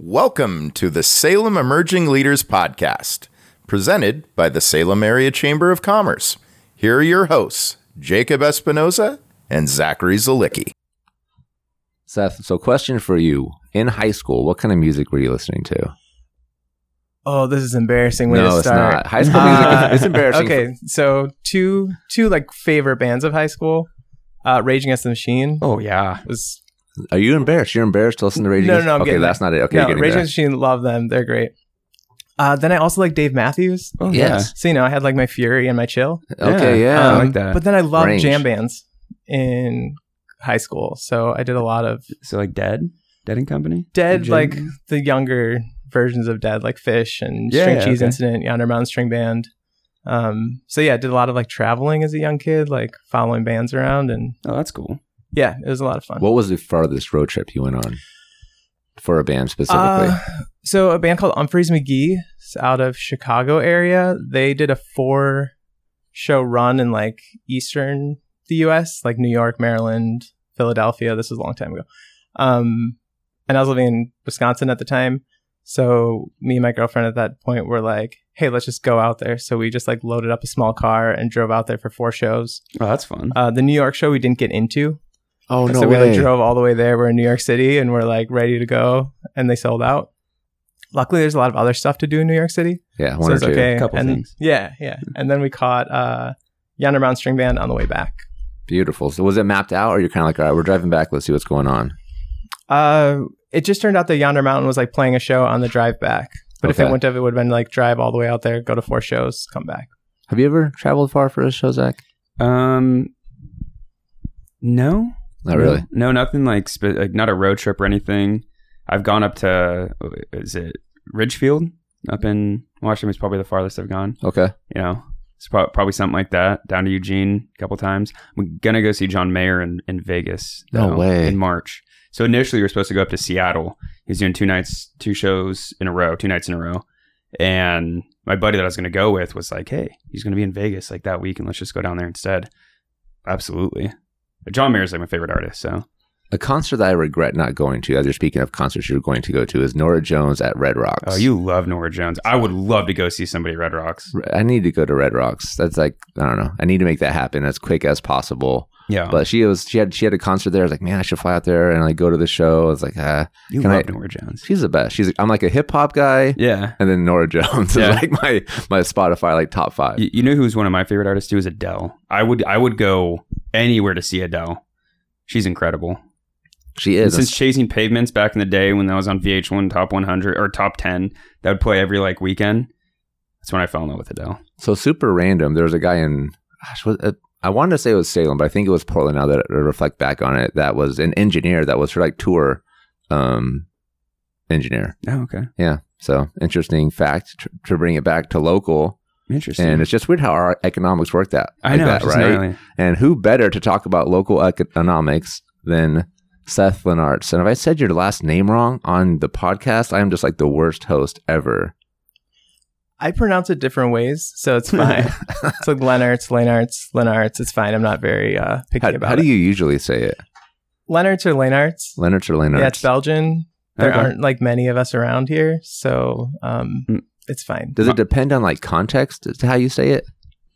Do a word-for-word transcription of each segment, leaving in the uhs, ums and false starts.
Welcome to the Salem Emerging Leaders Podcast, presented by the Salem Area Chamber of Commerce. Here are your hosts, Jacob Espinoza and Zachary Zalicki. Seth, so question for you. In high school, what kind of music were you listening to? Oh, this is embarrassing way no, to it's start. not. High school music, Uh, is, it's embarrassing. Okay, for- so two two like favorite bands of high school. Uh, Rage Against the Machine Oh, yeah. was Are you embarrassed? You're embarrassed to listen to Rage No, Against- no, no, I'm Okay, getting that's there. not it. Okay, no you're getting Rage there. Against the Machine. Love them. They're great. Uh, then I also like Dave Matthews. Oh, Yes. So you know, I had like my Fury and my Chill. Okay, Yeah, yeah. I Um, like that. But then I loved Range. jam bands in high school. So I did a lot of So, like, Dead? Dead and Company? Dead, Jam like band? the younger versions of Dead, like Fish and Yeah, String yeah, Cheese okay. Incident, Yonder Mountain String Band. Um, so yeah, I did a lot of like traveling as a young kid, like following bands around, and Oh, that's cool. yeah, it was a lot of fun. What was the farthest road trip you went on for a band specifically? Uh, so a band called Humphreys McGee is out of Chicago area. They did a four show run in like Eastern the U S, like New York, Maryland, Philadelphia. This was a long time ago. Um, and I was living in Wisconsin at the time. So me and my girlfriend at that point were like, hey, let's just go out there. So we just like loaded up a small car and drove out there for four shows. Oh, that's fun. Uh, the New York show we didn't get into. oh, no so we way. like drove all the way there. We're in New York City and we're like ready to go, and they sold out. Luckily, there's a lot of other stuff to do in New York City, yeah, so one or it's two. okay. Couple and, things. Yeah, yeah. And then we caught uh, Yonder Mountain String Band on the way back. Beautiful. So was it mapped out, or you're kind of like, all right, we're driving back, let's see what's going on? Uh, it just turned out that Yonder Mountain was like playing a show on the drive back. But if Okay. it wouldn't have, it would have been like drive all the way out there, go to four shows, come back. Have you ever traveled far for a show, Zach? Um, no. Not really. No, nothing like, spe- like, not a road trip or anything. I've gone up to, is it Ridgefield up in Washington? Is probably the farthest I've gone. Okay. You know, it's pro- probably something like that. Down to Eugene a couple times. I'm gonna go see John Mayer in, in Vegas. No though, way. In March. So initially we were supposed to go up to Seattle. He's doing two nights, two shows in a row, two nights in a row. And my buddy that I was gonna go with was like, "Hey, he's gonna be in Vegas like that week, and let's just go down there instead." Absolutely. But John Mayer is like my favorite artist. So A concert that I regret not going to, as you're speaking of concerts you're going to go to, is Norah Jones at Red Rocks. oh, you love Norah Jones. I would love to go see somebody at Red Rocks. I need to go to Red Rocks. That's like, I don't know. I need to make that happen as quick as possible. Yeah, But she was she had she had a concert there. I was like, man, I should fly out there and like go to the show. I was like, ah, you can love I- Norah Jones. she's the best. She's I'm like a hip hop guy, Yeah. and then Norah Jones Yeah. is like my my Spotify like top five. You, you know who's one of my favorite artists too is Adele. I would I would go anywhere to see Adele. She's incredible. She And is. since Chasing Pavements back in the day when that was on V H one Top one hundred or Top ten, that would play every like weekend. That's when I fell in love with Adele. So super random. There was a guy in, gosh, what, uh, I wanted to say it was Salem, but I think it was Portland now that I reflect back on it. That was an engineer that was her like tour um, engineer. Oh, okay. Yeah. So interesting fact to, to bring it back to local. Interesting. And it's just weird how our economics work that. I like know, that, it's just right? gnarly. And who better to talk about local economics than Seth Lenartz? And if I said your last name wrong on the podcast, I am just like the worst host ever. I pronounce it different ways, so it's fine. It's like Lenartz, Lenartz, Lenartz. It's fine. I'm not very uh, picky How, about how it. do you usually say it? Lenartz or Lenartz? Lenartz or Lenartz? Yeah, it's Belgian. There Okay. aren't like many of us around here, so um, Mm. it's fine. Does it depend on like context as to how you say it?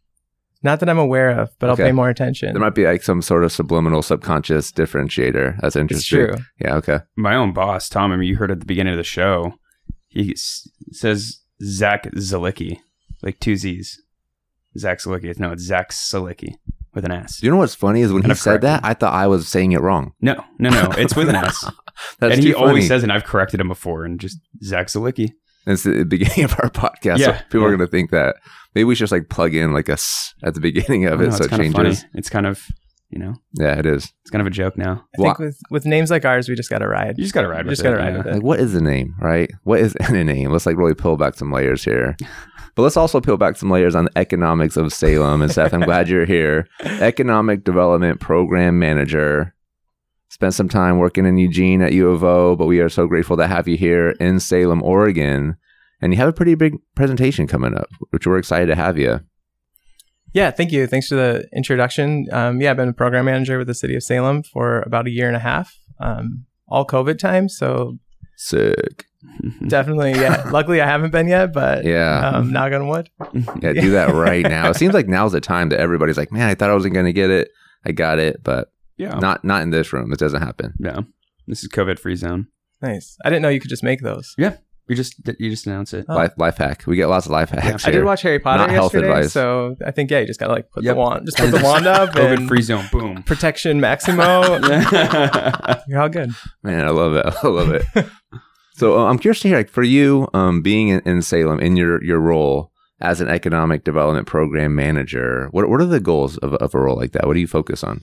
Not that I'm aware of, but Okay. I'll pay more attention. There might be like some sort of subliminal subconscious differentiator. That's It's interesting. true. Yeah, okay. My own boss, Tom, I mean, you heard at the beginning of the show, he s- says Zach Zalicki, like two Z's. Zach Zalicki. No, it's Zach Zalicki with an S. You know what's funny is when And he I've said that, corrected. I thought I was saying it wrong. No, no, no. It's with an S. That's and too he funny. always says, and I've corrected him before, and just Zach Zalicki. It's the beginning of our podcast. Yeah, so people are yeah. going to think that maybe we should just like plug in like a s at the beginning of I it know, so it's it kind of changes. funny. It's kind of, you know, Yeah, it is. it's kind of a joke now. I think with, with names like ours, we just got to ride. You just got to ride You with just it. gotta ride yeah. with it. Like, what is the name, right? What is in a name? Let's like really peel back some layers here. But let's also peel back some layers on the economics of Salem. And Seth, I'm glad you're here. Economic Development Program Manager. Spent some time working in Eugene at U of O, but we are so grateful to have you here in Salem, Oregon. And you have a pretty big presentation coming up, which we're excited to have you. Yeah, thank you. Thanks for the introduction. Um, yeah, I've been a program manager with the city of Salem for about a year and a half, um, all COVID time. So Sick. Definitely, yeah. Luckily, I haven't been yet, but Yeah. um, knock on wood. Yeah, do that right now. It seems like now's the time that everybody's like, man, I thought I wasn't going to get it. I got it, but Yeah. not not in this room. It doesn't happen. Yeah. This is COVID free zone. Nice. I didn't know you could just make those. You just you just announce it. Oh. Life life hack. We get lots of life hacks I here. did watch Harry Potter Not health yesterday, advice. so I think yeah, you just gotta like put Yep. the wand, just put the wand up, COVID and free zone. Boom. protection maximo. You're all good. Man, I love it. I love it. So uh, I'm curious to hear, like, for you, um, being in, in Salem, in your, your role as an economic development program manager, what what are the goals of, of a role like that? What do you focus on?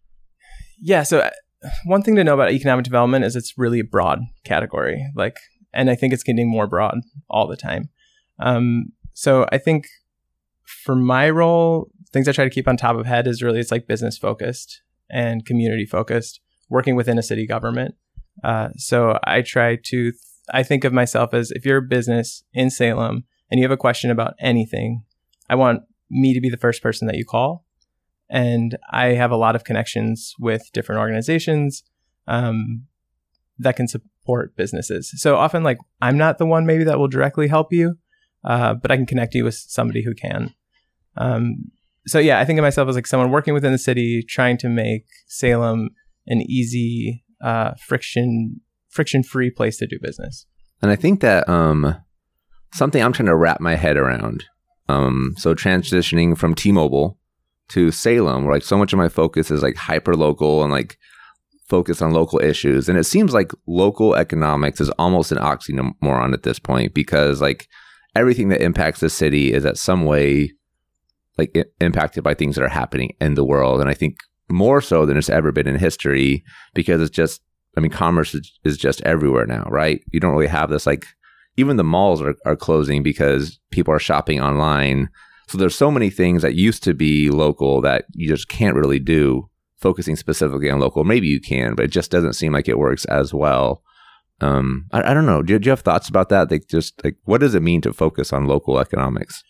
Yeah. So uh, one thing to know about economic development is it's really a broad category. Like, and I think it's getting more broad all the time. Um, so I think for my role, things I try to keep on top of head is really, it's like business focused and community focused, working within a city government. Uh, so I try to, th- I think of myself as, if you're a business in Salem and you have a question about anything, I want me to be the first person that you call. And I have a lot of connections with different organizations um, that can support businesses. So often, like, I'm not the one maybe that will directly help you, uh, but I can connect you with somebody who can. Um, so yeah, I think of myself as like someone working within the city, trying to make Salem an easy, uh, friction friction free place to do business. And I think that um, something I'm trying to wrap my head around. Um, so transitioning from T-Mobile to Salem, where like so much of my focus is like hyper local and like focus on local issues. And it seems like local economics is almost an oxymoron at this point, because like everything that impacts the city is at some way like I- impacted by things that are happening in the world. And I think more so than it's ever been in history, because it's just, I mean, commerce is, is just everywhere now, right? You don't really have this, like, even the malls are, are closing because people are shopping online. So there's so many things that used to be local that you just can't really do, focusing specifically on local. Maybe you can, but it just doesn't seem like it works as well. Um, I, I don't know. Do, do you have thoughts about that? Like, just like, what does it mean to focus on local economics?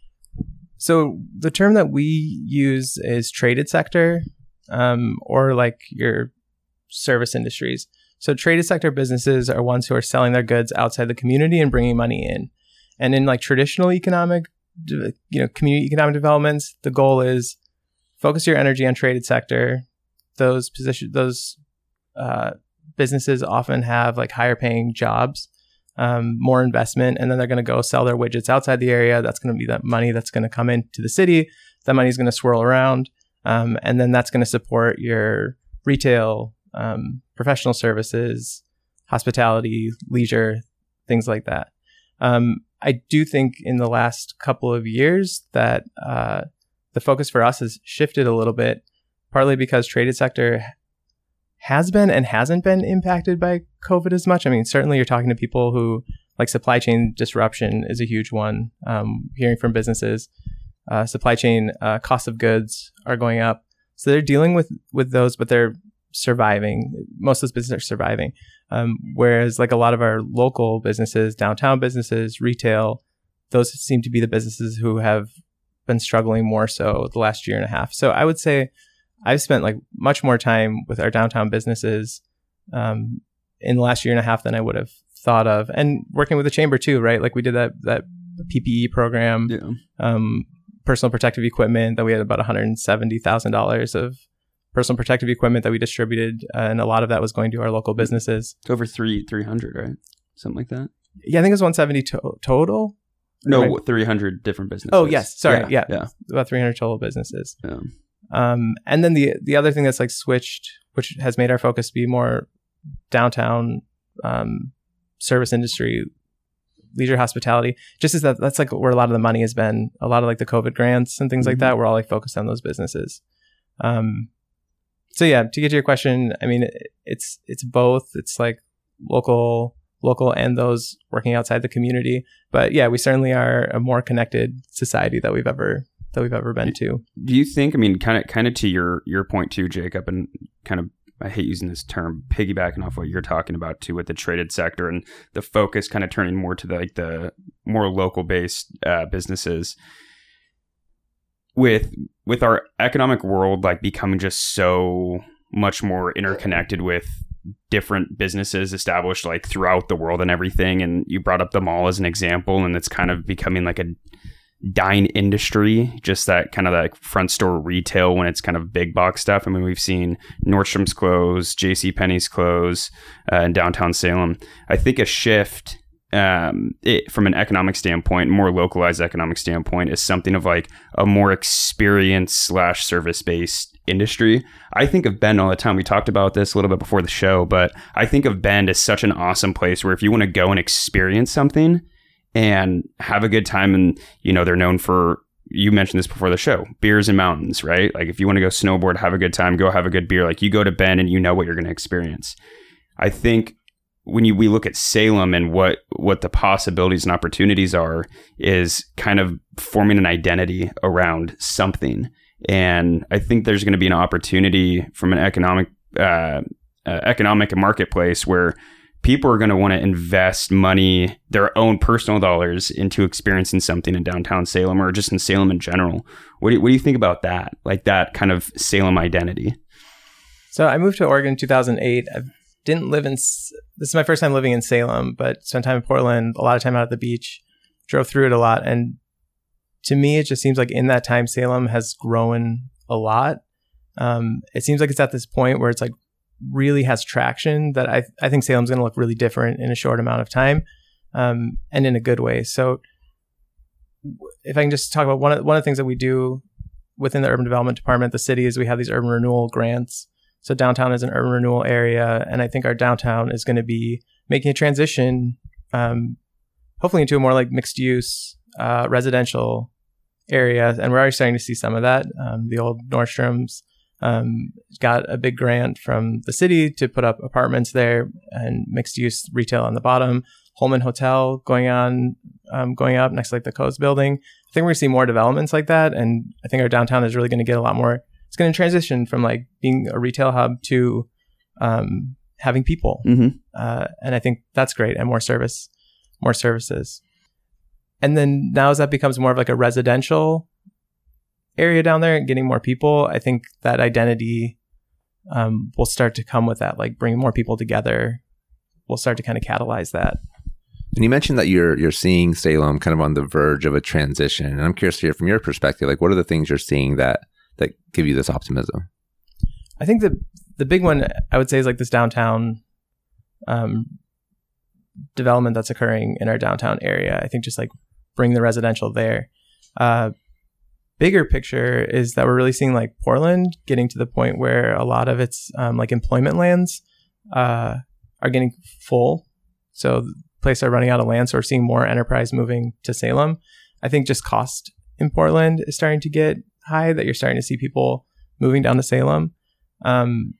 So the term that we use is traded sector, um, or like your service industries. So traded sector businesses are ones who are selling their goods outside the community and bringing money in. And in like traditional economic, you know, community economic developments, the goal is focus your energy on traded sector. Those positions, those uh, businesses often have like higher paying jobs, um, more investment, and then they're going to go sell their widgets outside the area. That's going to be that money that's going to come into the city. That money is going to swirl around, um, and then that's going to support your retail, um, professional services, hospitality, leisure, things like that. Um, I do think in the last couple of years that uh, the focus for us has shifted a little bit, partly because traded sector has been and hasn't been impacted by COVID as much. I mean, certainly you're talking to people who, like, supply chain disruption is a huge one. Um, hearing from businesses, uh, supply chain uh, costs of goods are going up. So they're dealing with, with those, but they're surviving. Most of those businesses are surviving. Um, whereas like a lot of our local businesses, downtown businesses, retail, those seem to be the businesses who have been struggling more so the last year and a half. So I would say I've spent like much more time with our downtown businesses um, in the last year and a half than I would have thought of. And working with the chamber too, right? Like we did that, that P P E program, Yeah. um, personal protective equipment that we had about one hundred seventy thousand dollars of personal protective equipment that we distributed. Uh, and a lot of that was going to our local businesses. It's over three three hundred, right? Something like that. Yeah, I think it was one hundred seventy to- total. No, Right. three hundred different businesses. Oh, yes. Sorry. Yeah. yeah. About three hundred total businesses. yeah. Um, and then the the other thing that's like switched, which has made our focus be more downtown um, service industry, leisure, hospitality, just as that that's like where a lot of the money has been. A lot of like the COVID grants and things like Mhm. that, we're all like focused on those businesses. Um, so yeah, to get to your question, I mean, it, it's it's both. It's like local, local, and those working outside the community. But yeah, we certainly are a more connected society that we've ever that we've ever been to. Do you think? I mean, kind of, kind of to your your point too, Jacob, and kind of, I hate using this term, piggybacking off what you're talking about too, with the traded sector and the focus kind of turning more to the like the more local based uh, businesses. With with our economic world like becoming just so much more interconnected with different businesses established like throughout the world and everything. And you brought up the mall as an example, and it's kind of becoming like a dine industry, just that kind of like front store retail when it's kind of big box stuff. I mean, we've seen Nordstrom's close, JCPenney's close uh, in downtown Salem. I think a shift um, it, from an economic standpoint, more localized economic standpoint, is something of like a more experience slash service based industry. I think of Bend all the time. We talked about this a little bit before the show, but I think of Bend as such an awesome place where if you want to go and experience something and have a good time, and you know, they're known for, you mentioned this before the show, beers and mountains, right? Like if you want to go snowboard, have a good time, go have a good beer, like you go to Bend and you know what you're going to experience. I think when you we look at Salem and what what the possibilities and opportunities are, is kind of forming an identity around something. And I think there's going to be an opportunity from an economic uh, uh, economic marketplace where people are going to want to invest money, their own personal dollars, into experiencing something in downtown Salem or just in Salem in general. What do you, what do you think about that? Like that kind of Salem identity? So I moved to Oregon in two thousand eight. I didn't live in, this is my first time living in Salem, but spent time in Portland, a lot of time out at the beach, drove through it a lot. And to me, it just seems like in that time, Salem has grown a lot. Um, it seems like it's at this point where it's like really has traction that I I think Salem's going to look really different in a short amount of time, um, and in a good way. So if I can just talk about one of, one of the things that we do within the urban development department, the city, is we have these urban renewal grants. So downtown is an urban renewal area, and I think our downtown is going to be making a transition, um, hopefully into a more like mixed use uh, residential area, and we're already starting to see some of that. Um, the old Nordstrom's um, got a big grant from the city to put up apartments there and mixed use retail on the bottom. Holman Hotel going on, um, going up next to like the Coase building. I think we're going to see more developments like that, and I think our downtown is really going to get a lot more. It's going to transition from like being a retail hub to um, having people. Mm-hmm. Uh, and I think that's great, and more service, more services. And then now as that becomes more of like a residential area down there and getting more people, I think that identity um, will start to come with that, like bringing more people together. We'll start to kind of catalyze that. And you mentioned that you're you're seeing Salem kind of on the verge of a transition. And I'm curious to hear from your perspective, like what are the things you're seeing that that give you this optimism? I think the the big one I would say is like this downtown um, development that's occurring in our downtown area. I think just like bring the residential there. Uh, bigger picture is that we're really seeing like Portland getting to the point where a lot of its um, like employment lands uh, are getting full. So places are running out of land. So we're seeing more enterprise moving to Salem. I think just cost in Portland is starting to get high, that you're starting to see people moving down to Salem. Um,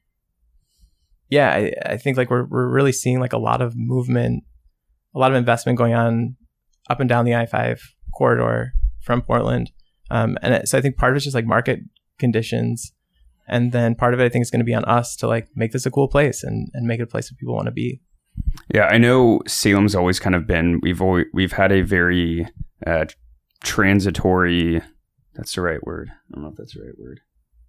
yeah, I, I think like we're we're really seeing like a lot of movement, a lot of investment going on up and down the I five corridor from Portland. Um, and it, so I think part of it's just like market conditions. And then part of it, I think, is going to be on us to like make this a cool place and, and make it a place that people want to be. Yeah, I know Salem's always kind of been, we've always, we've had a very uh, transitory, that's the right word. I don't know if that's the right word.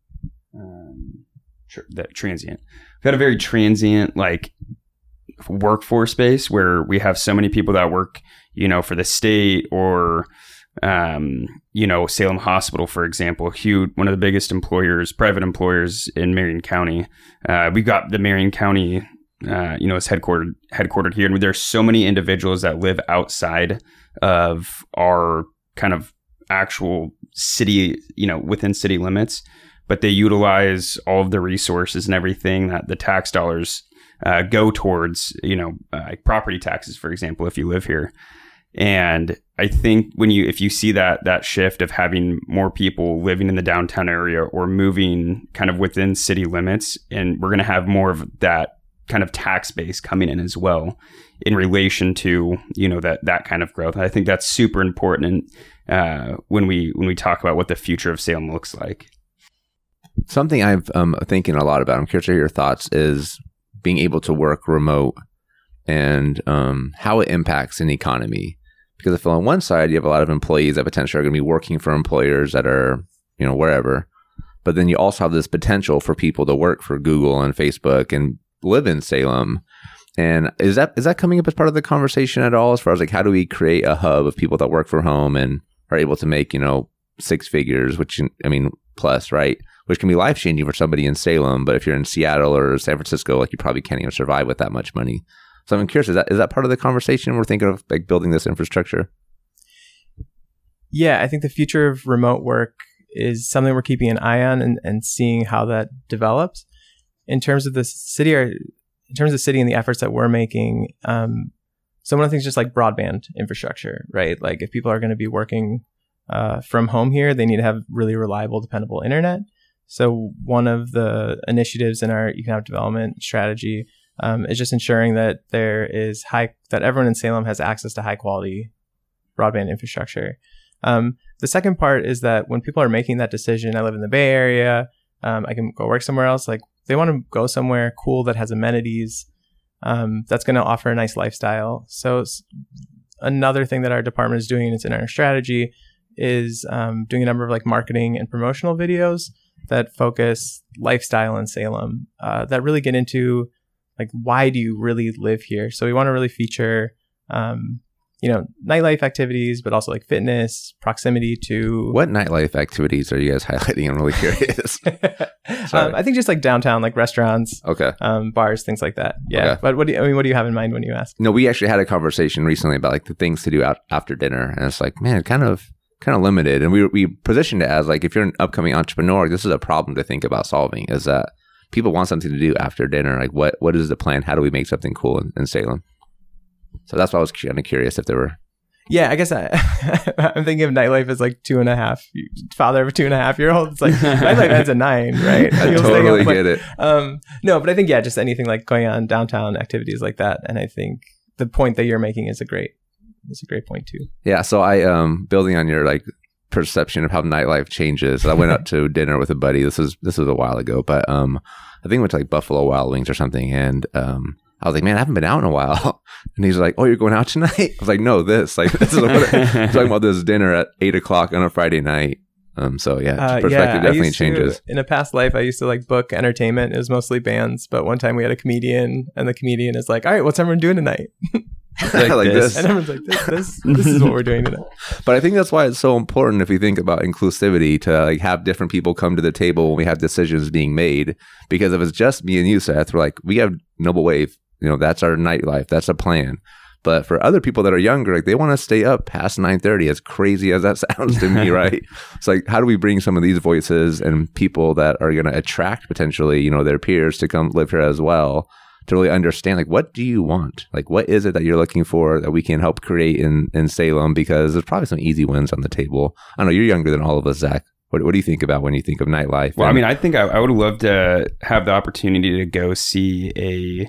Um, tr- that transient. We've had a very transient like workforce base where we have so many people that work, you know, for the state or, um, you know, Salem Hospital, for example, huge, one of the biggest employers, private employers in Marion County. Uh, we've got the Marion County, uh, you know, it's headquartered headquartered here, and there's so many individuals that live outside of our kind of actual city, you know, within city limits, but they utilize all of the resources and everything that the tax dollars uh, go towards, you know, uh, like property taxes, for example, if you live here. And I think when you, if you see that, that shift of having more people living in the downtown area or moving kind of within city limits, and we're going to have more of that kind of tax base coming in as well in relation to, you know, that, that kind of growth. I think that's super important uh, when we, when we talk about what the future of Salem looks like. Something I've um thinking a lot about, I'm curious to hear your thoughts, is being able to work remote and um, how it impacts an economy. Because I feel on one side, you have a lot of employees that potentially are going to be working for employers that are, you know, wherever. But then you also have this potential for people to work for Google and Facebook and live in Salem. And is that is that coming up as part of the conversation at all? As far as like, how do we create a hub of people that work from home and are able to make, you know, six figures, which, I mean, plus, right? Which can be life changing for somebody in Salem. But if you're in Seattle or San Francisco, like you probably can't even survive with that much money. So I'm curious, is that is that part of the conversation? We're thinking of like building this infrastructure? Yeah, I think the future of remote work is something we're keeping an eye on and, and seeing how that develops. In terms of the city, or in terms of the city and the efforts that we're making, um, so one of the things is just like broadband infrastructure, right? Like if people are going to be working uh, from home here, they need to have really reliable, dependable internet. So one of the initiatives in our economic development strategy um, is just ensuring that there is high, that everyone in Salem has access to high quality broadband infrastructure. Um, the second part is that when people are making that decision, I live in the Bay Area, um, I can go work somewhere else. Like they want to go somewhere cool that has amenities, um, that's going to offer a nice lifestyle. So another thing that our department is doing, it's in our strategy, is um, doing a number of like marketing and promotional videos that focus lifestyle in Salem, uh, that really get into like, why do you really live here? So we want to really feature, um, you know, nightlife activities, but also like fitness, proximity to... What nightlife activities are you guys highlighting? I'm really curious. um, I think just like downtown, like restaurants, okay, um, bars, things like that. Yeah. Okay. But what do you, I mean, what do you have in mind when you ask? No, we actually had a conversation recently about like the things to do out after dinner. And it's like, man, kind of, kind of limited. And we, we positioned it as like, if you're an upcoming entrepreneur, this is a problem to think about solving, is that people want something to do after dinner. Like what, what is the plan? How do we make something cool in, in Salem? So that's why I was kind of curious if there were. Yeah, I guess I, I'm thinking of nightlife as like two and a half, father of a two and a half year old. It's like nightlife ends at nine, right? I totally get it. Um, no, but I think, yeah, just anything like going on downtown activities like that. And I think the point that you're making is a great, is a great point too. Yeah. So I, um, building on your like perception of how nightlife changes, I went out to dinner with a buddy. This was, this was a while ago, but, um, I think we went to like Buffalo Wild Wings or something. And, um, I was like, man, I haven't been out in a while. And he's like, oh, you're going out tonight? I was like, no, this. Like, this is what I'm talking about, this dinner at eight o'clock on a Friday night. Um, so, yeah, uh, perspective yeah, definitely changes. To, in a past life, I used to like book entertainment. It was mostly bands. But one time we had a comedian, and the comedian is like, all right, what's everyone doing tonight? like, like this. this. And everyone's like, this, this, this is what we're doing tonight. But I think that's why it's so important, if we think about inclusivity, to like have different people come to the table when we have decisions being made. Because if it's just me and you, Seth, we're like, we have Noble Wave. You know, that's our nightlife. That's a plan. But for other people that are younger, like they want to stay up past nine thirty, as crazy as that sounds to me, right? It's like, how do we bring some of these voices and people that are going to attract potentially, you know, their peers to come live here as well, to really understand, like, what do you want? Like, what is it that you're looking for that we can help create in, in Salem? Because there's probably some easy wins on the table. I know you're younger than all of us, Zach. What, what do you think about when you think of nightlife? Well, and- I mean, I think I, I would love to have the opportunity to go see a...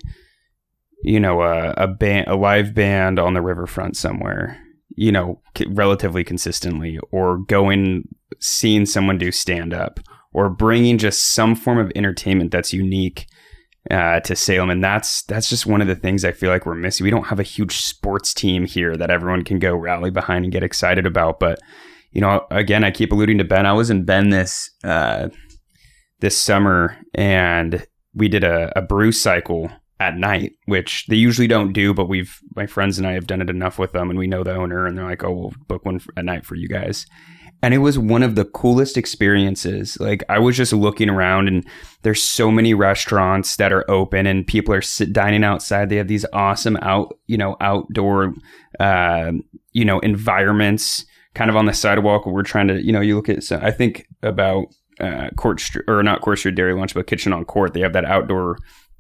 you know, a, a band, a live band on the riverfront somewhere, you know, c- relatively consistently, or going, seeing someone do stand up, or bringing just some form of entertainment that's unique uh, to Salem. And that's, that's just one of the things I feel like we're missing. We don't have a huge sports team here that everyone can go rally behind and get excited about. But, you know, again, I keep alluding to Ben. I was in Ben this, uh, this summer, and we did a, a brew cycle at night, which they usually don't do, but we've, my friends and I have done it enough with them, and we know the owner, and they're like, oh, we'll book one at night for you guys. And it was one of the coolest experiences. Like, I was just looking around, and there's so many restaurants that are open, and people are sit, dining outside. They have these awesome out, you know, outdoor, uh, you know, environments kind of on the sidewalk where we're trying to, you know, you look at, so I think about uh, Court Street, or not Court Street Dairy Lunch, but Kitchen on Court. They have that outdoor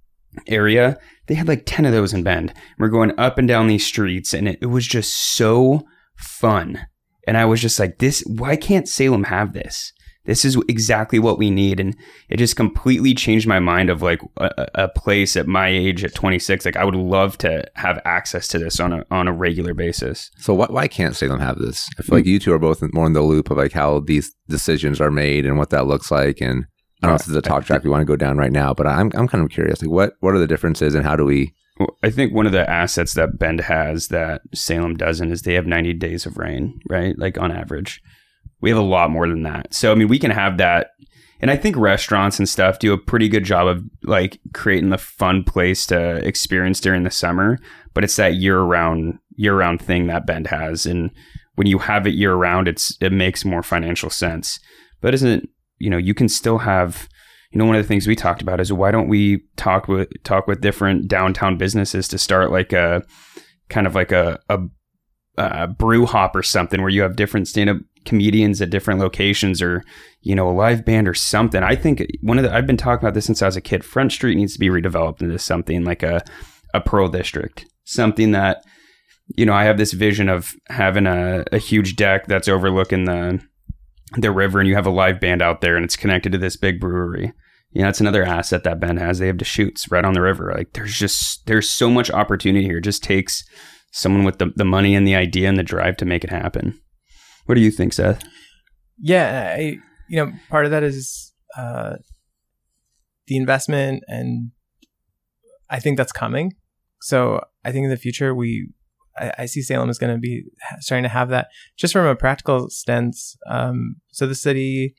area. They had like ten of those in Bend. We're going up and down these streets, and it, it was just so fun. And I was just like, this, why can't Salem have this? This is exactly what we need. And it just completely changed my mind of like a, a place at my age at twenty-six. Like, I would love to have access to this on a on a regular basis. So why, why can't Salem have this? I feel like you two are both more in the loop of like how these decisions are made and what that looks like. And I don't know if this is a talk track we want to go down right now, but I'm I'm kind of curious. Like, what what are the differences, and how do we? Well, I think one of the assets that Bend has that Salem doesn't is they have ninety days of rain, right? Like on average, we have a lot more than that. So I mean, we can have that, And I think restaurants and stuff do a pretty good job of like creating the fun place to experience during the summer. But it's that year round, year round thing that Bend has. And when you have it year round, it's, it makes more financial sense. But isn't, you know, you can still have, you know, one of the things we talked about is why don't we talk with, talk with different downtown businesses to start like a kind of like a, a, a brew hop or something where you have different stand-up comedians at different locations, or, you know, a live band or something. I think one of the, I've been talking about this since I was a kid. Front Street needs to be redeveloped into something like a, a Pearl District, something that, you know, I have this vision of having a, a huge deck that's overlooking the, the river, and you have a live band out there and it's connected to this big brewery. You know, that's another asset that Bend has. They have Deschutes right on the river. Like there's just, there's so much opportunity here. It just takes someone with the, the money and the idea and the drive to make it happen. What do you think, Seth? Yeah, I, you know, part of that is uh, the investment, and I think that's coming. So I think in the future, we, I, I see Salem is going to be starting to have that just from a practical stance. Um, so the city,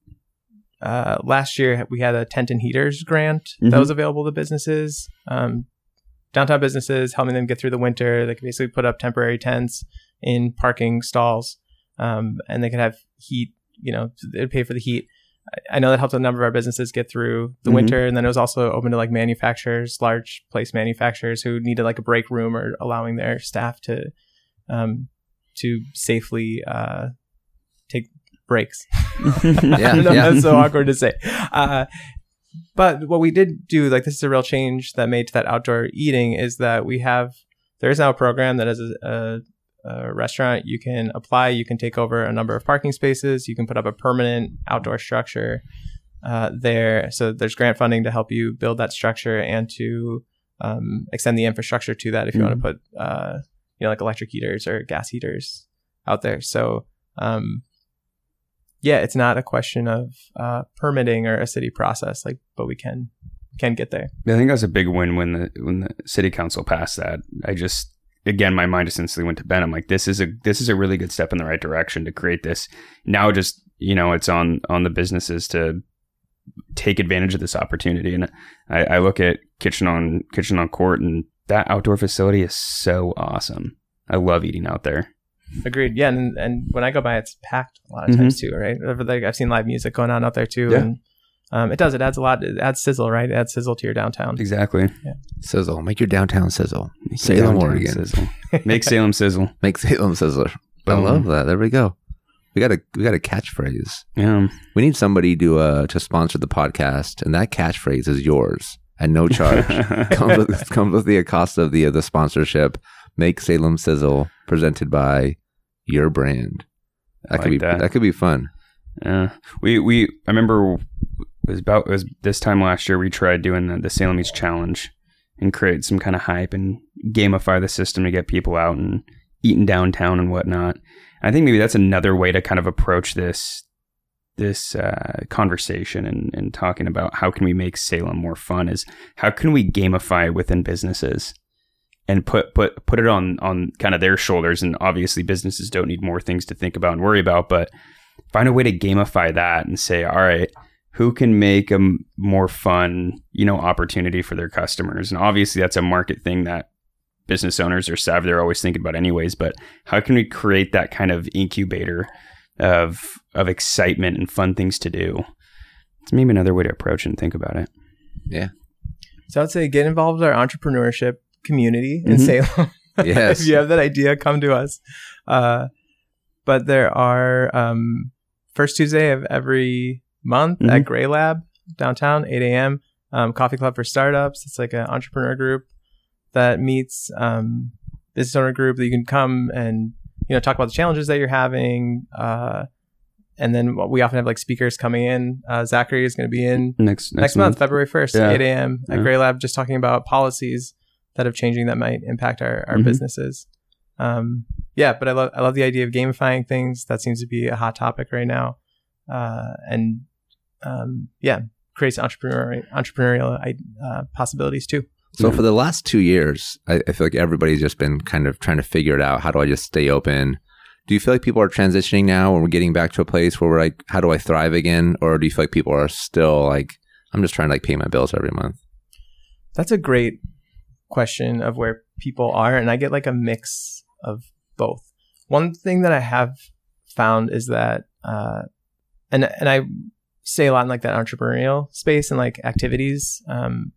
uh, last year we had a tent and heaters grant mm-hmm. that was available to businesses, um, downtown businesses, helping them get through the winter. They could basically put up temporary tents in parking stalls. Um, and they could have heat, you know, they'd pay for the heat. I, I know that helped a number of our businesses get through the mm-hmm. winter. And then it was also open to like manufacturers, large place manufacturers who needed like a break room, or allowing their staff to, um, to safely, uh, take breaks. yeah, I don't know, yeah. that's so awkward to say. Uh, but what we did do, like this is a real change that made to that outdoor eating, is that we have, there is now a program that is a, a a restaurant, you can apply, you can take over a number of parking spaces, you can put up a permanent outdoor structure uh, there. So there's grant funding to help you build that structure and to um, extend the infrastructure to that if you mm-hmm. want to put, uh, you know, like electric heaters or gas heaters out there. So um, yeah, it's not a question of uh, permitting or a city process, like, but we can can get there. I think that was a big win when the when the city council passed that. I just Again, my mind just instantly went to Ben. I'm like, this is a this is a really good step in the right direction to create this. Now, just, you know, it's on on the businesses to take advantage of this opportunity. And I, I look at Kitchen on Kitchen on Court, and that outdoor facility is so awesome. I love eating out there. Agreed. Yeah, and and when I go by, it's packed a lot of times mm-hmm. too, right? Like I've seen live music going on out there too, yeah. and um, it does. It adds a lot. It adds sizzle, right? It adds sizzle to your downtown. Exactly. Yeah. Sizzle. Make your downtown sizzle. Make Salem, downtown Oregon. Sizzle. Make Salem sizzle. Make Salem sizzle. I um, love that. There we go. We got a we got a catchphrase. Yeah. We need somebody to uh to sponsor the podcast, and that catchphrase is yours at no charge. comes with comes with the cost of the uh, the sponsorship. Make Salem sizzle, presented by your brand. That I could like be that. that could be fun. Yeah. We we I remember it was about it was this time last year we tried doing the, the Salem Eats Challenge and create some kind of hype and gamify the system to get people out and eating downtown and whatnot. I think maybe that's another way to kind of approach this this uh, conversation and, and talking about how can we make Salem more fun, is how can we gamify it within businesses and put put put it on on kind of their shoulders. And obviously businesses don't need more things to think about and worry about, but find a way to gamify that and say, all right, who can make a more fun, you know, opportunity for their customers? And obviously that's a market thing that business owners are savvy. They're always thinking about anyways, but how can we create that kind of incubator of, of excitement and fun things to do? It's maybe another way to approach it and think about it. Yeah. So I'd say get involved with our entrepreneurship community in mm-hmm. Salem. Yes. If you have that idea, come to us. Uh, but there are um, first Tuesday of every month mm-hmm. at Gray Lab downtown, eight a.m. Um, Coffee Club for Startups. It's like an entrepreneur group that meets, um, business owner group that you can come and, you know, talk about the challenges that you're having. Uh, and then we often have like speakers coming in. Uh, Zachary is going to be in next next, next month, month, February first, yeah. eight a.m. at yeah. Gray Lab, just talking about policies that are changing that might impact our, our mm-hmm. businesses. Um, yeah, but I love I love the idea of gamifying things. That seems to be a hot topic right now. Uh, and um, yeah, creates entrepreneurial entrepreneurial uh, possibilities too. So yeah. for the last two years, I, I feel like everybody's just been kind of trying to figure it out. How do I just stay open? Do you feel like people are transitioning now and we're getting back to a place where we're like, how do I thrive again? Or do you feel like people are still like, I'm just trying to like pay my bills every month? That's a great question of where people are. And I get like a mix of both. One thing that I have found is that, uh, and, and I say a lot in like that entrepreneurial space and like activities. Um,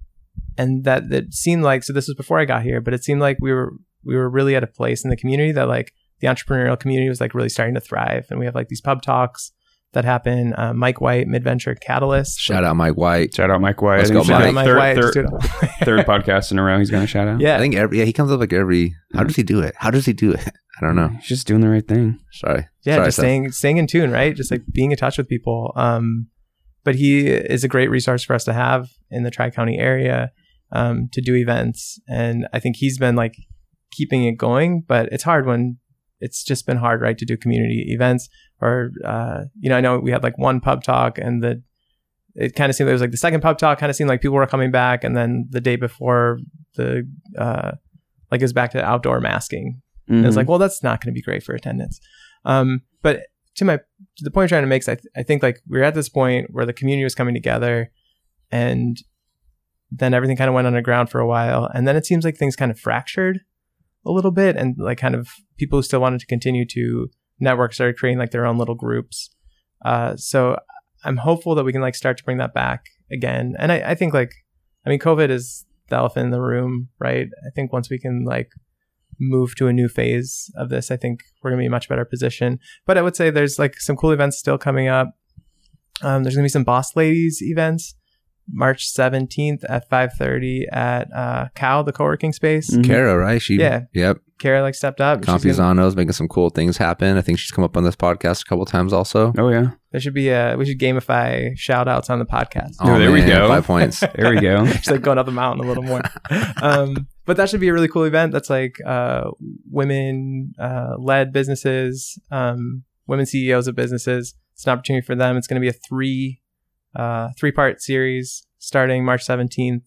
and that, that seemed like, so this was before I got here, but it seemed like we were, we were really at a place in the community that like the entrepreneurial community was like really starting to thrive. And we have like these pub talks that happen. Uh, Mike White, Mid-Venture Catalyst. Shout out Mike White. Shout out Mike White. Let's I go, think Mike. he's Mike third, White, third, just do it. third podcast in a row he's going to shout out. Yeah. I think every, yeah, he comes up like every, how does he do it? How does he do it? I don't know. He's just doing the right thing. Sorry. Yeah, Sorry, just Seth. staying staying in tune, right? Just like being in touch with people. Um, but he is a great resource for us to have in the Tri-County area um, to do events. And I think he's been like keeping it going, but it's hard when it's just been hard, right, to do community events. Or, uh, you know, I know we had like one pub talk and the it kind of seemed like it was like the second pub talk kind of seemed like people were coming back. And then the day before the, uh, like it was back to outdoor masking. Mm-hmm. And it's like, well, that's not going to be great for attendance. Um, but to my to the point I'm trying to make, is I, th- I think like we we're at this point where the community was coming together, and then everything kind of went underground for a while, and then it seems like things kind of fractured a little bit, and like kind of people who still wanted to continue to network started creating like their own little groups. Uh, so I'm hopeful that we can like start to bring that back again. And I, I think like, I mean, COVID is the elephant in the room, right? I think once we can like move to a new phase of this, I think we're gonna be in a much better position. But I would say there's like some cool events still coming up. Um, there's gonna be some Boss Ladies events, March seventeenth at five thirty at uh, Cal, the co-working space. Mhm. Kara, right? She, Yeah. Yep. Kara like stepped up. She's gonna- Campuzano's making some cool things happen. I think she's come up on this podcast a couple times also. Oh, yeah. There should be a, we should gamify shout outs on the podcast. Oh, there we go. Five points. There we go. Just like going up the mountain a little more. Um, but that should be a really cool event. That's like uh, women uh, led businesses, um, women C E Os of businesses. It's an opportunity for them. It's going to be a three uh, three part series starting March seventeenth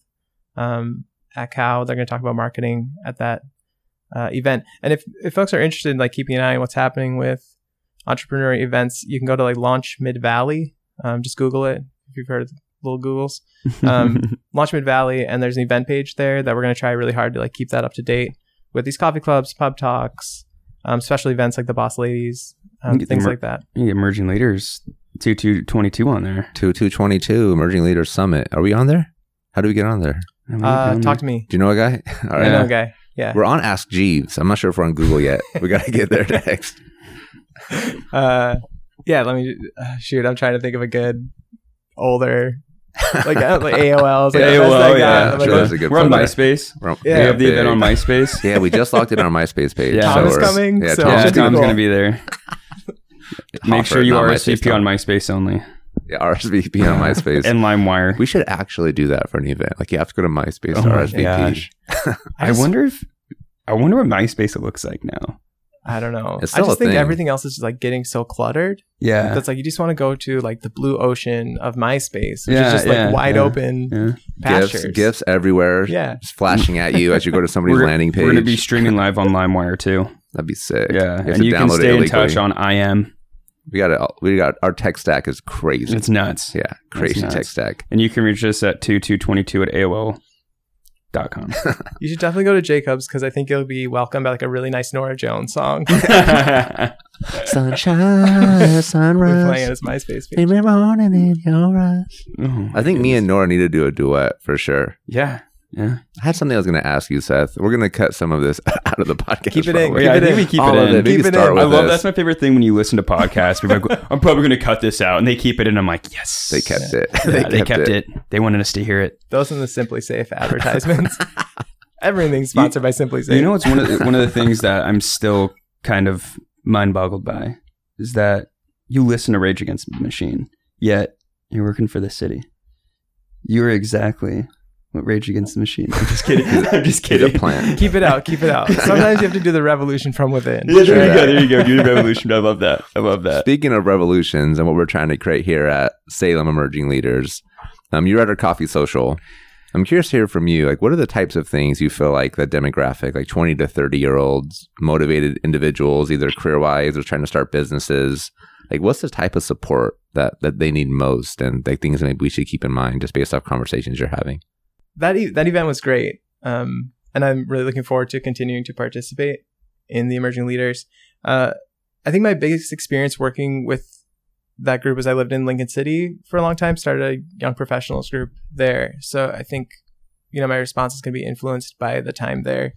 um, at Cal. They're going to talk about marketing at that uh, event. And if, if folks are interested in like keeping an eye on what's happening with entrepreneur events, you can go to like Launch Mid Valley. Um, just Google it if you've heard of little Googles. Um, Launch Mid Valley, and there's an event page there that we're going to try really hard to like keep that up to date with these coffee clubs, pub talks, um, special events like the Boss Ladies, um, Get the things mer- like that. You get Emerging Leaders two two twenty-two on there. two two twenty-two Emerging Leaders Summit. Are we on there? How do we get on there? Uh, talk to me. Do you know a guy? All I right. know a guy. Yeah. We're on Ask Jeeves. I'm not sure if we're on Google yet. We got to get there next. Uh, yeah. Let me uh, shoot. I'm trying to think of a good older like, uh, like A O L. Like Yeah, the best A O L, I got. yeah, I'm like, sure, uh, that's a good We're on photo. MySpace. We're- Yeah. We have the big. event on MySpace. Yeah, we just logged in on our MySpace page. Yeah. Tom is we're- coming, Yeah, so Tom's Yeah, should be Tom's cool. going to be there. Make sure Offer, you not R S V P MySpace, on Tom. MySpace only. Yeah, R S V P on MySpace. And LimeWire. We should actually do that for an event. Like you have to go to MySpace Oh to my R S V P. gosh. I wonder if I wonder what MySpace looks like now. I don't know. It's I still just a think thing. everything else is just like getting so cluttered. Yeah. That's like you just want to go to like the blue ocean of MySpace, which Yeah, is just like yeah, wide yeah. open Yeah. pastures. Gifts, gifts everywhere. Yeah. Just flashing at you as you go to somebody's We're, landing page. we're going to be streaming live on LimeWire too. That'd be sick. Yeah. You have And to you can download it stay in illegally. touch on I M. We got it. We got our tech stack is crazy. It's nuts. yeah, crazy nuts. tech stack. And you can reach us at two two two two at A O L dot com. You should definitely go to Jacob's because I think you'll be welcomed by like a really nice Nora Jones song. Sunshine, We're sunrise. playing at his MySpace page. Every morning in your eyes. Oh, I think me and Nora need to do a duet for sure. Yeah. Yeah. I had something I was going to ask you, Seth. We're going to cut some of this out of the podcast. Keep it in, probably. keep Yeah, I it think in. we keep All it of in. it. We Keep can it start in. with I love this. that's my favorite thing when you listen to podcasts. People are like, I'm probably going to cut this out, and they keep it in. I'm like, yes, They kept it. Yeah, they, kept it. They wanted us to hear it. Those are the Simply Safe advertisements. Everything's sponsored by Simply Safe. You know, it's one of the, one of the things that I'm still kind of mind boggled by is that you listen to Rage Against the Machine, yet you're working for the city. You're exactly what Rage Against the Machine. I'm just kidding. I'm just It's kidding. a plan. keep it out. Keep it out. Sometimes you have to do the revolution from within. Yeah, there Sure. you go. There you go. Do the revolution. I love that. I love that. Speaking of revolutions and what we're trying to create here at Salem Emerging Leaders, um, you're at our coffee social. I'm curious to hear from you. Like, what are the types of things you feel like that demographic, like twenty to thirty year olds, motivated individuals, either career wise or trying to start businesses? Like, what's the type of support that, that they need most, and like things that maybe we should keep in mind just based off conversations you're having? That e- that event was great, um, and I'm really looking forward to continuing to participate in the Emerging Leaders. Uh, I think my biggest experience working with that group is I lived in Lincoln City for a long time, started a young professionals group there. So I think, you know, my response is going to be influenced by the time there.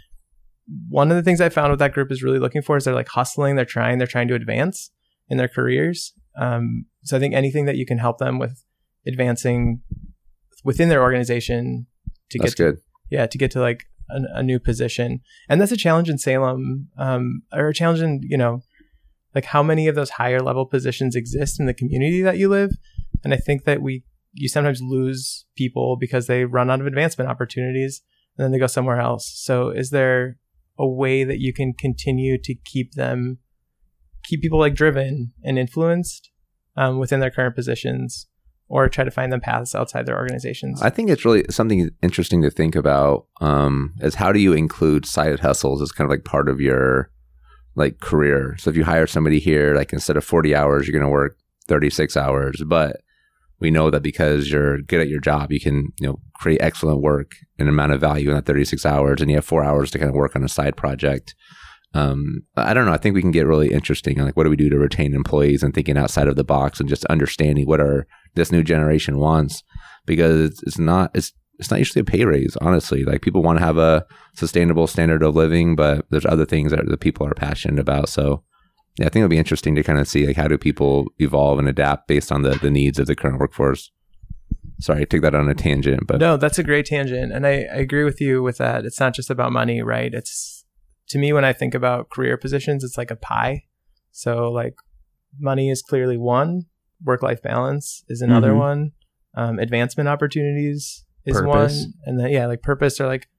One of the things I found with that group is really looking for is they're like hustling, they're trying, they're trying to advance in their careers. Um, so I think anything that you can help them with advancing within their organization to That's get to, good. yeah, to get to like a, a new position. And that's a challenge in Salem, um, or a challenge in, you know, like how many of those higher level positions exist in the community that you live. And I think that we, you sometimes lose people because they run out of advancement opportunities and then they go somewhere else. So is there a way that you can continue to keep them, keep people like driven and influenced um, within their current positions, or try to find them paths outside their organizations? I think it's really something interesting to think about, um, is how do you include side hustles as kind of like part of your like career. So if you hire somebody here, like instead of forty hours, you're going to work thirty-six hours, but we know that because you're good at your job, you can, you know, create excellent work and amount of value in that thirty-six hours, and you have four hours to kind of work on a side project. Um, I don't know. I think we can get really interesting on like, what do we do to retain employees, and thinking outside of the box and just understanding what our, this new generation wants, because it's, it's not, it's, it's not usually a pay raise, honestly. Like, people want to have a sustainable standard of living, but there's other things that the people are passionate about. So yeah, I think it'll be interesting to kind of see like, how do people evolve and adapt based on the, the needs of the current workforce. Sorry, I took that on a tangent, but no, that's a great tangent. And I, I agree with you with that. It's not just about money, right? It's, to me, when I think about career positions, it's like a pie. So like, money is clearly one, work-life balance is another Mm-hmm. one, um, advancement opportunities is Purpose. one, and then yeah, like purpose, or like,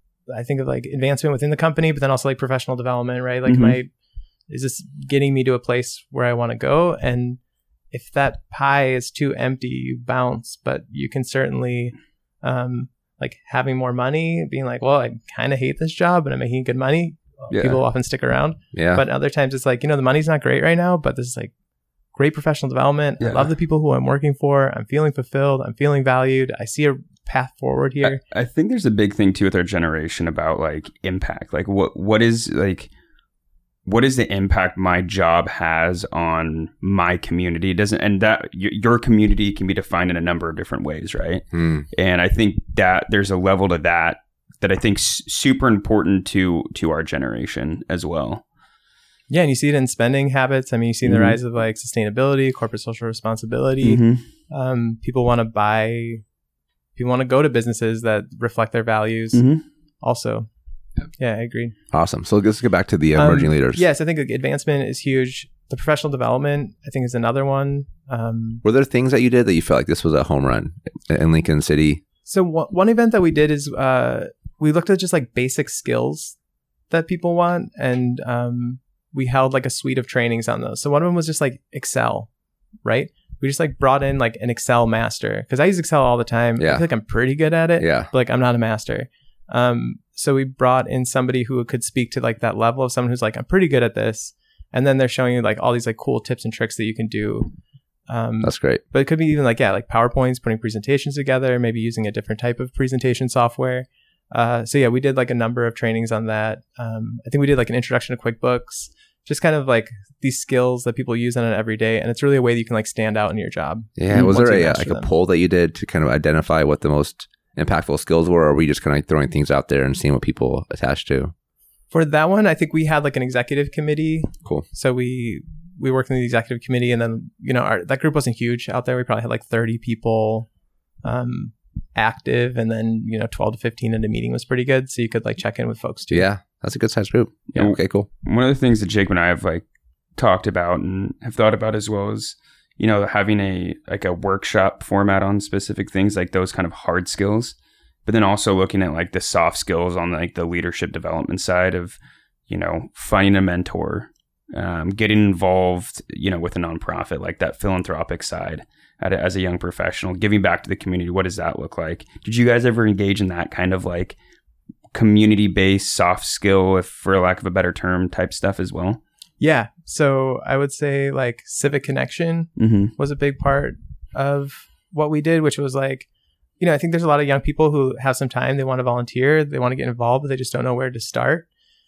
I think of like advancement within the company, but then also like professional development, right? Like, Mhm. my, is this getting me to a place where I want to go? And if that pie is too empty, you bounce. But you can certainly, um, like having more money, being like, well, I kind of hate this job, but I'm making good money. Yeah. People often stick around. yeah. But other times it's like, you know, the money's not great right now, but this is like great professional development. I Yeah. love the people who I'm working for. I'm feeling fulfilled. I'm feeling valued. I see a path forward here. I, I think there's a big thing too with our generation about like impact. Like what what is like what is the impact my job has on my community? It doesn't and that y- your community can be defined in a number of different ways, right? Hmm. And I think that there's a level to that that I think s- super important to to our generation as well. Yeah. And you see it in spending habits. I mean, you see the Mhm. rise of like sustainability, corporate social responsibility. Mm-hmm. Um, people want to buy, people want to go to businesses that reflect their values Mm-hmm. also. Yeah, I agree. Awesome. So let's get back to the emerging Um, leaders. Yes, I think like, advancement is huge. The professional development, I think, is another one. Um, Were there things that you did that you felt like this was a home run in Lincoln City? so w- one event that we did is uh, we looked at just like basic skills that people want, and um, we held like a suite of trainings on those. So one of them was just like Excel, right? We just like brought in like an Excel master, because I use Excel all the time. Yeah. I feel like I'm pretty good at it, Yeah. but like I'm not a master. Um, so we brought in somebody who could speak to like that level of someone who's like, I'm pretty good at this. And then they're showing you like all these like cool tips and tricks that you can do. Um, That's great. but it could be even like, yeah, like PowerPoints, putting presentations together, maybe using a different type of presentation software. Uh, so yeah, we did like a number of trainings on that. Um, I think we did like an introduction to QuickBooks, just kind of like these skills that people use on an everyday. And it's really a way that you can like stand out in your job. Yeah. Was once there you a master like a them. poll that you did to kind of identify what the most impactful skills were, or were we just kind of like throwing things out there and seeing what people attach to? For that one, I think we had like an executive committee. Cool. So we we worked in the executive committee, and then, you know, our, that group wasn't huge out there. We probably had like thirty people um, active, and then, you know, twelve to fifteen in a meeting was pretty good. So you could like check in with folks too. Yeah. That's a good sized group. Yeah. Yeah. Okay, cool. One of the things that Jake and I have like talked about and have thought about as well is, you know, having a like a workshop format on specific things, like those kind of hard skills, but then also looking at like the soft skills on like the leadership development side of, you know, finding a mentor, um, getting involved, you know, with a nonprofit, like that philanthropic side at a, as a young professional, giving back to the community? What does that look like? Did you guys ever engage in that kind of like community-based soft skill, if for lack of a better term, type stuff as well? Yeah. So I would say like civic connection Mm-hmm. was a big part of what we did, which was like, you know, I think there's a lot of young people who have some time. They want to volunteer. They want to get involved, but they just don't know where to start.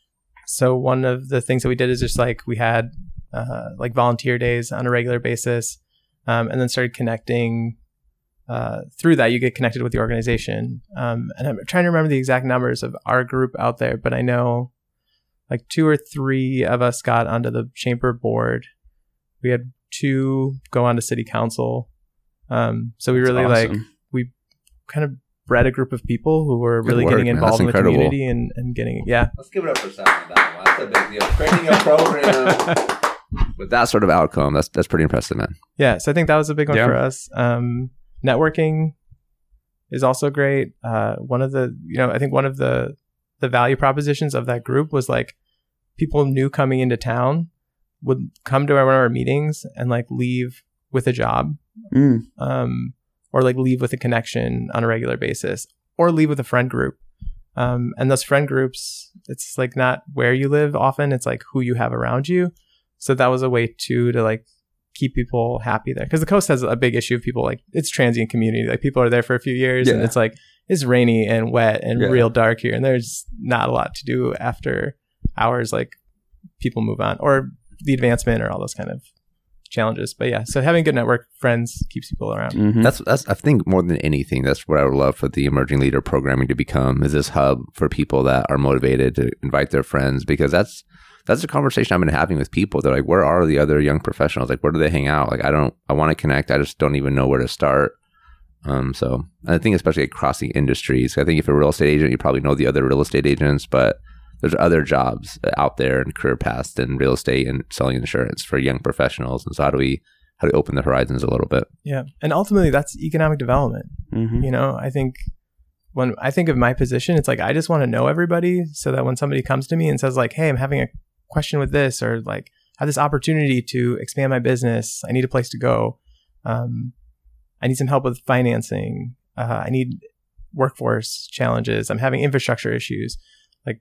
So one of the things that we did is just like we had uh, like volunteer days on a regular basis, um, and then started connecting. Uh, through that, you get connected with the organization. Um, and I'm trying to remember the exact numbers of our group out there, but I know like two or three of us got onto the chamber board. We had two go on to city council. Um, so we That's really awesome. like, we kind of bred a group of people who were Good really work, getting man. involved That's in the incredible. community and, and getting, yeah. Let's give it up for Seth on that one. That's a big deal. Creating a program with that sort of outcome, that's that's pretty impressive, man. Yeah. So I think that was a big one Yeah. for us. Um, networking is also great. Uh, one of the, you know, I think one of the, the value propositions of that group was like people new coming into town would come to one of our meetings and like leave with a job. Mm. Um, or like leave with a connection on a regular basis, or leave with a friend group. Um, and those friend groups, it's like not where you live often, it's like who you have around you. So that was a way too to like keep people happy there. Because the coast has a big issue of people like, it's transient community. Like people are there for a few years and Yeah. it's like, it's rainy and wet and Yeah. real dark here. And there's not a lot to do after hours, like people move on, or the advancement or all those kind of challenges. But yeah, so having good network friends keeps people around. Mhm. That's that's I think more than anything, that's what I would love for the emerging leader programming to become, is this hub for people that are motivated to invite their friends, because that's that's a conversation I've been having with people. They're like, where are the other young professionals? Like, where do they hang out? Like, I don't I want to connect. I just don't even know where to start. Um, so I think especially across the industries, I think if you're a real estate agent, you probably know the other real estate agents, but there's other jobs out there and career paths than real estate and selling insurance for young professionals. And so how do we how do we open the horizons a little bit? Yeah. And ultimately that's economic development. Mhm. You know, I think when I think of my position, it's like, I just want to know everybody so that when somebody comes to me and says like, hey, I'm having a question with this, or like I have this opportunity to expand my business, I need a place to go. Um, I need some help with financing. Uh, I need workforce challenges. I'm having infrastructure issues. Like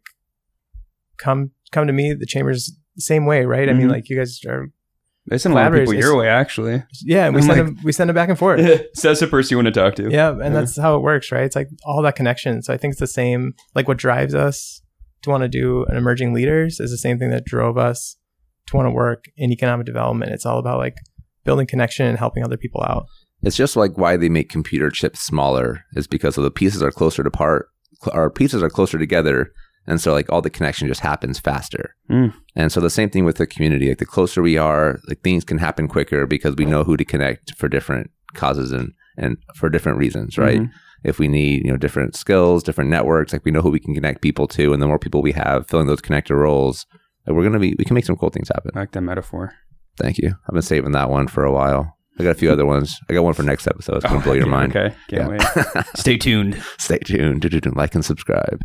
come, come to me. The chamber's the same way, right? I mean, Mhm. like you guys are, They send a lot of people Collaborators. your way, actually. yeah. And we I'm send like- them, we send them back and forth. So that's the person you want to talk to. Yeah, and Yeah. that's how it works, right? It's like all that connection. So I think it's the same, like what drives us to want to do an emerging leaders is the same thing that drove us to want to work in economic development. It's all about like building connection and helping other people out. It's just like why they make computer chips smaller is because of the pieces are closer to part, our pieces are closer together. And so like all the connection just happens faster. Mm. And so the same thing with the community, like the closer we are, like things can happen quicker because we know who to connect for different causes and, and for different reasons, right? Mhm. If we need, you know, different skills, different networks, like we know who we can connect people to. And the more people we have filling those connector roles, like we're going to be, we can make some cool things happen. I like that metaphor. Thank you. I've been saving that one for a while. I got a few other ones. I got one for next episode. It's going to blow your yeah, mind. Okay. Can't Yeah. wait. Stay tuned. Stay tuned. Like and subscribe.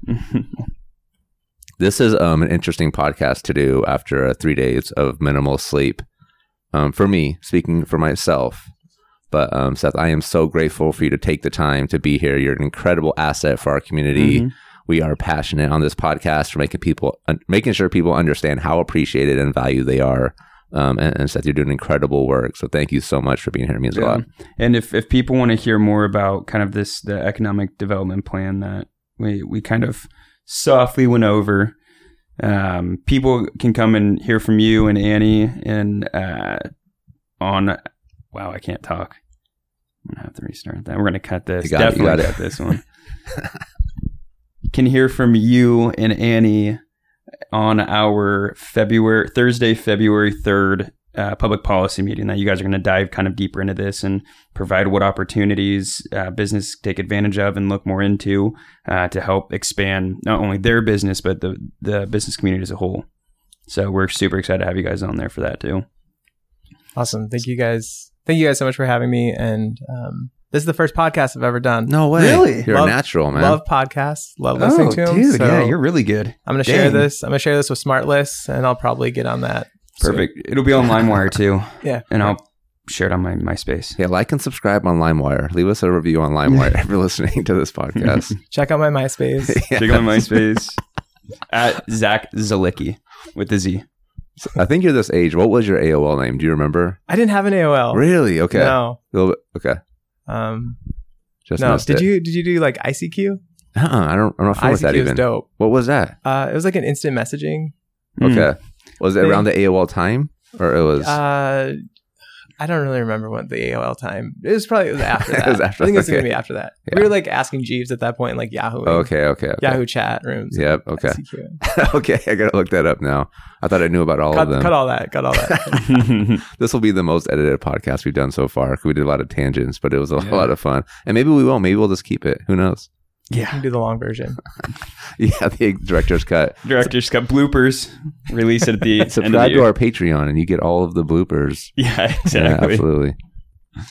This is um, an interesting podcast to do after uh, three days of minimal sleep. Um, for me, speaking for myself. But um, Seth, I am so grateful for you to take the time to be here. You're an incredible asset for our community. Mhm. We are passionate on this podcast for making people, uh, making sure people understand how appreciated and valued they are. Um, and, and Seth, you're doing incredible work. So thank you so much for being here. It means a Yeah. lot. And if, if people want to hear more about kind of this, the economic development plan that we, we kind of softly went over, um, people can come and hear from you and Annie and uh, on, wow, I can't talk. I'm going to have to restart that. We're going to cut this. You got it, you Definitely got it. cut this one. Can hear from you and Annie on our February Thursday, February third uh, public policy meeting that you guys are going to dive kind of deeper into this and provide what opportunities uh, business take advantage of and look more into uh, to help expand not only their business, but the, the business community as a whole. So we're super excited to have you guys on there for that too. Awesome. Thank you guys. Thank you guys so much for having me. And um, this is the first podcast I've ever done. No way. Really? You're Love- a natural, man. Love podcasts. Love listening to them. dude, so yeah, you're really good. I'm going to share Dang. this. I'm going to share this with Smart Lists, and I'll probably get on that Perfect. It'll be on LimeWire too. Yeah. And I'll share it on my MySpace. Yeah, like and subscribe on LimeWire. Leave us a review on LimeWire if you're listening to this podcast. Check out my MySpace. Yeah. Check out my MySpace at Zach Zalicki with the Z. I think you're this age. What was your A O L name? Do you remember? I didn't have an A O L. Really? Okay. No. A little bit. Okay. Um, Just no. missed Did it. you did you do like I C Q? Uh-uh, I don't. I'm not familiar with that I C Q is even. dope. What was that? Uh, it was like an instant messaging. Okay. Was it Thing. around the A O L time, or it was? Uh, I don't really remember what the A O L time. It was probably it was after that. It was after- I think it was okay. gonna be after that. Yeah. We were like asking Jeeves at that point, like Yahoo. okay. Okay. Okay. Yahoo chat rooms. Yep. Okay. I C Q. Okay. I gotta look that up now. I thought I knew about all Cut, of them. cut all that. Cut all that. This will be the most edited podcast we've done so far. 'Cause we did a lot of tangents, but it was a Yeah. lot of fun. And maybe we will. Maybe we'll just keep it. Who knows? You Yeah. can do the long version. Yeah. The director's cut. Director's got bloopers. Release it at the end of the Subscribe to year. our Patreon, and you get all of the bloopers. Yeah, Yeah, exactly. absolutely.